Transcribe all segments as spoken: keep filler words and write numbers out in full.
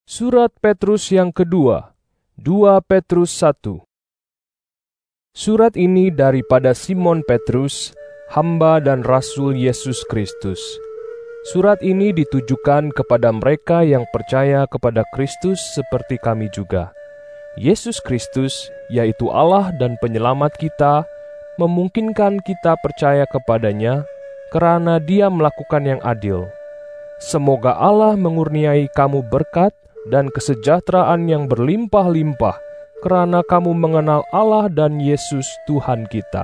Surat Petrus yang kedua, dua Petrus satu. Surat ini daripada Simon Petrus, hamba dan rasul Yesus Kristus. Surat ini ditujukan kepada mereka yang percaya kepada Kristus seperti kami juga. Yesus Kristus, yaitu Allah dan penyelamat kita, memungkinkan kita percaya kepadanya karena Dia melakukan yang adil. Semoga Allah mengurniai kamu berkat dan kesejahteraan yang berlimpah-limpah karena kamu mengenal Allah dan Yesus Tuhan kita.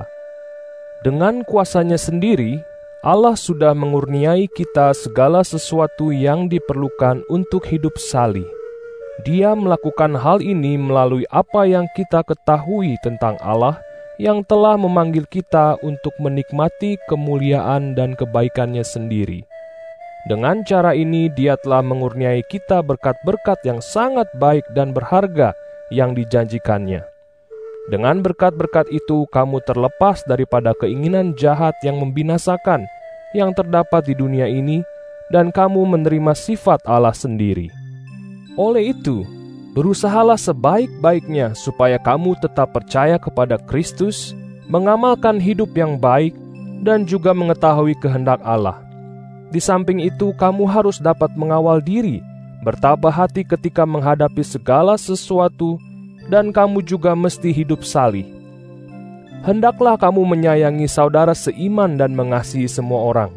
Dengan kuasanya sendiri, Allah sudah mengurniai kita segala sesuatu yang diperlukan untuk hidup salih. Dia melakukan hal ini melalui apa yang kita ketahui tentang Allah yang telah memanggil kita untuk menikmati kemuliaan dan kebaikannya sendiri. Dengan cara ini Dia telah mengurniai kita berkat-berkat yang sangat baik dan berharga yang dijanjikannya. Dengan berkat-berkat itu kamu terlepas daripada keinginan jahat yang membinasakan yang terdapat di dunia ini, dan kamu menerima sifat Allah sendiri. Oleh itu, berusahalah sebaik-baiknya supaya kamu tetap percaya kepada Kristus, mengamalkan hidup yang baik, dan juga mengetahui kehendak Allah. Di samping itu, kamu harus dapat mengawal diri, bertabah hati ketika menghadapi segala sesuatu, dan kamu juga mesti hidup salih. Hendaklah kamu menyayangi saudara seiman dan mengasihi semua orang.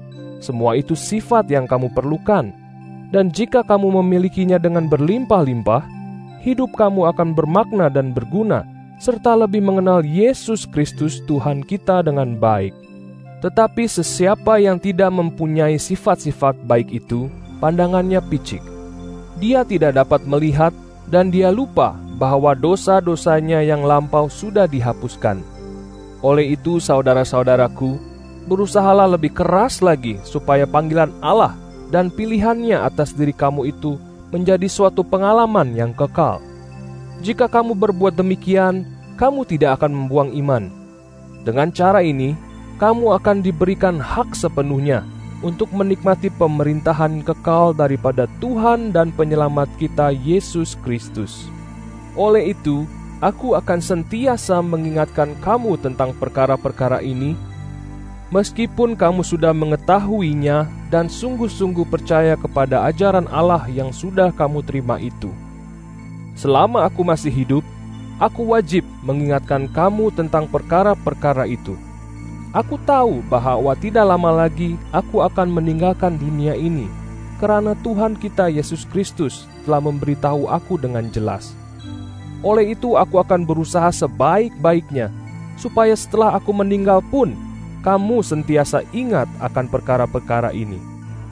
Semua itu sifat yang kamu perlukan, dan jika kamu memilikinya dengan berlimpah-limpah, hidup kamu akan bermakna dan berguna, serta lebih mengenal Yesus Kristus Tuhan kita dengan baik. Tetapi sesiapa yang tidak mempunyai sifat-sifat baik itu, pandangannya picik. Dia tidak dapat melihat dan dia lupa bahwa dosa-dosanya yang lampau sudah dihapuskan. Oleh itu, saudara-saudaraku, berusahalah lebih keras lagi supaya panggilan Allah dan pilihannya atas diri kamu itu menjadi suatu pengalaman yang kekal. Jika kamu berbuat demikian, kamu tidak akan membuang iman. Dengan cara ini, kamu akan diberikan hak sepenuhnya untuk menikmati pemerintahan kekal daripada Tuhan dan Penyelamat kita Yesus Kristus. Oleh itu, aku akan sentiasa mengingatkan kamu tentang perkara-perkara ini, meskipun kamu sudah mengetahuinya dan sungguh-sungguh percaya kepada ajaran Allah yang sudah kamu terima itu. Selama aku masih hidup, aku wajib mengingatkan kamu tentang perkara-perkara itu. Aku tahu bahwa tidak lama lagi aku akan meninggalkan dunia ini, karena Tuhan kita Yesus Kristus telah memberitahu aku dengan jelas. Oleh itu aku akan berusaha sebaik-baiknya, supaya setelah aku meninggal pun, kamu sentiasa ingat akan perkara-perkara ini.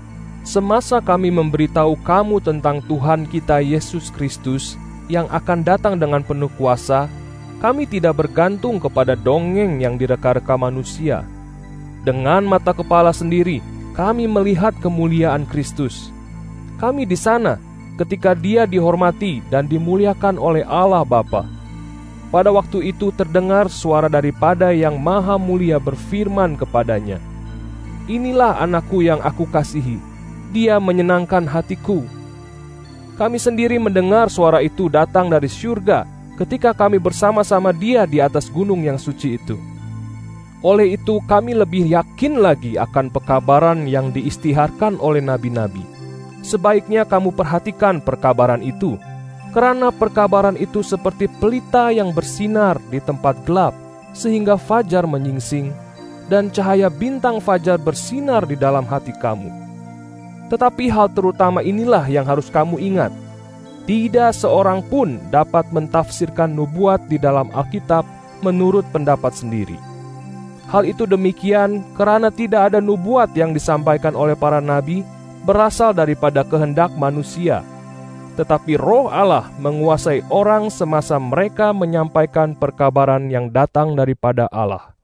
Semasa kami memberitahu kamu tentang Tuhan kita Yesus Kristus yang akan datang dengan penuh kuasa, kami tidak bergantung kepada dongeng yang direka-reka manusia. Dengan mata kepala sendiri, kami melihat kemuliaan Kristus. Kami di sana ketika Dia dihormati dan dimuliakan oleh Allah Bapa. Pada waktu itu terdengar suara daripada Yang Maha Mulia berfirman kepadanya, "Inilah anakku yang aku kasihi, Dia menyenangkan hatiku." Kami sendiri mendengar suara itu datang dari surga ketika kami bersama-sama Dia di atas gunung yang suci itu. Oleh itu kami lebih yakin lagi akan pekabaran yang diistiharkan oleh nabi-nabi. Sebaiknya kamu perhatikan perkabaran itu, karena perkabaran itu seperti pelita yang bersinar di tempat gelap, sehingga fajar menyingsing, dan cahaya bintang fajar bersinar di dalam hati kamu. Tetapi hal terutama inilah yang harus kamu ingat. Tidak seorang pun dapat mentafsirkan nubuat di dalam Alkitab menurut pendapat sendiri. Hal itu demikian karena tidak ada nubuat yang disampaikan oleh para nabi berasal daripada kehendak manusia, tetapi Roh Allah menguasai orang semasa mereka menyampaikan perkabaran yang datang daripada Allah.